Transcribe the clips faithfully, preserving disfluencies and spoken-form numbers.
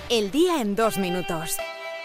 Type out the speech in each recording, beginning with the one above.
El día en dos minutos.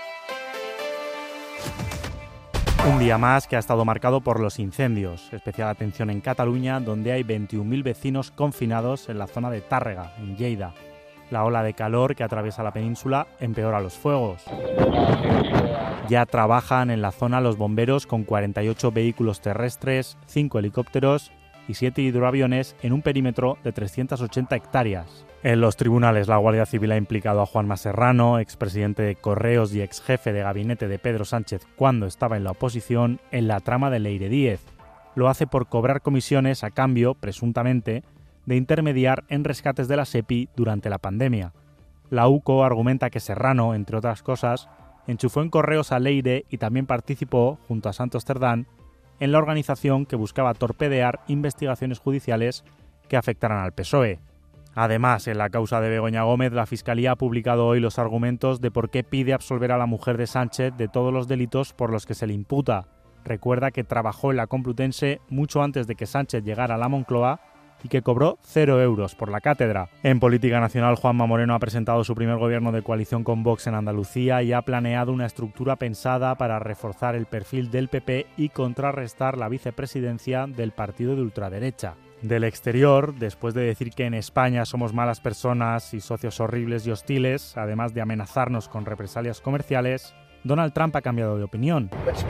Un día más que ha estado marcado por los incendios. Especial atención en Cataluña, donde hay veintiún mil vecinos confinados en la zona de Tàrrega, en Lleida. La ola de calor que atraviesa la península empeora los fuegos. Ya trabajan en la zona los bomberos con cuarenta y ocho vehículos terrestres, cinco helicópteros y siete hidroaviones en un perímetro de trescientas ochenta hectáreas. En los tribunales, la Guardia Civil ha implicado a Juanma Serrano, expresidente de Correos y exjefe de gabinete de Pedro Sánchez cuando estaba en la oposición, en la trama de Leire Díez. Lo hace por cobrar comisiones a cambio, presuntamente, de intermediar en rescates de la SEPI durante la pandemia. La U C O argumenta que Serrano, entre otras cosas, enchufó en Correos a Leire y también participó, junto a Santos Cerdán, en la organización que buscaba torpedear investigaciones judiciales que afectaran al P S O E. Además, en la causa de Begoña Gómez, la Fiscalía ha publicado hoy los argumentos de por qué pide absolver a la mujer de Sánchez de todos los delitos por los que se le imputa. Recuerda que trabajó en la Complutense mucho antes de que Sánchez llegara a la Moncloa y que cobró cero euros por la cátedra. En política nacional, Juanma Moreno ha presentado su primer gobierno de coalición con Vox en Andalucía y ha planeado una estructura pensada para reforzar el perfil del P P y contrarrestar la vicepresidencia del partido de ultraderecha. Del exterior, después de decir que en España somos malas personas y socios horribles y hostiles, además de amenazarnos con represalias comerciales, Donald Trump ha cambiado de opinión.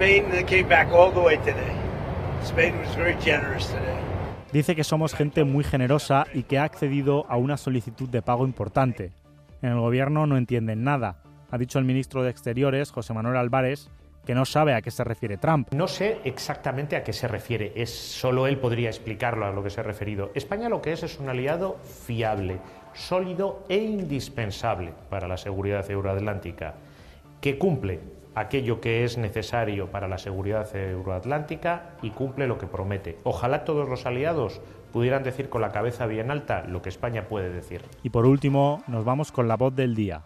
Dice que somos gente muy generosa y que ha accedido a una solicitud de pago importante. En el gobierno no entienden nada, ha dicho el ministro de Exteriores, José Manuel Álvarez, que no sabe a qué se refiere Trump. No sé exactamente a qué se refiere, es solo él podría explicarlo a lo que se ha referido. España lo que es es un aliado fiable, sólido e indispensable para la seguridad euroatlántica, que cumple aquello que es necesario para la seguridad euroatlántica y cumple lo que promete. Ojalá todos los aliados pudieran decir con la cabeza bien alta lo que España puede decir. Y por último, nos vamos con la voz del día.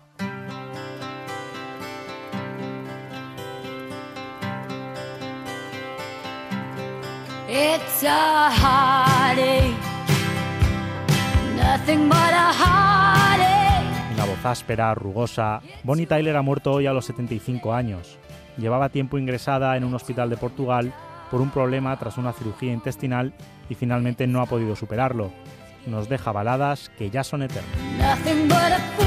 It's a heartache, nothing but a heartache. Una voz áspera, rugosa. Bonnie Tyler ha muerto hoy a los setenta y cinco años. Llevaba tiempo ingresada en un hospital de Portugal por un problema tras una cirugía intestinal y finalmente no ha podido superarlo. Nos deja baladas que ya son eternas.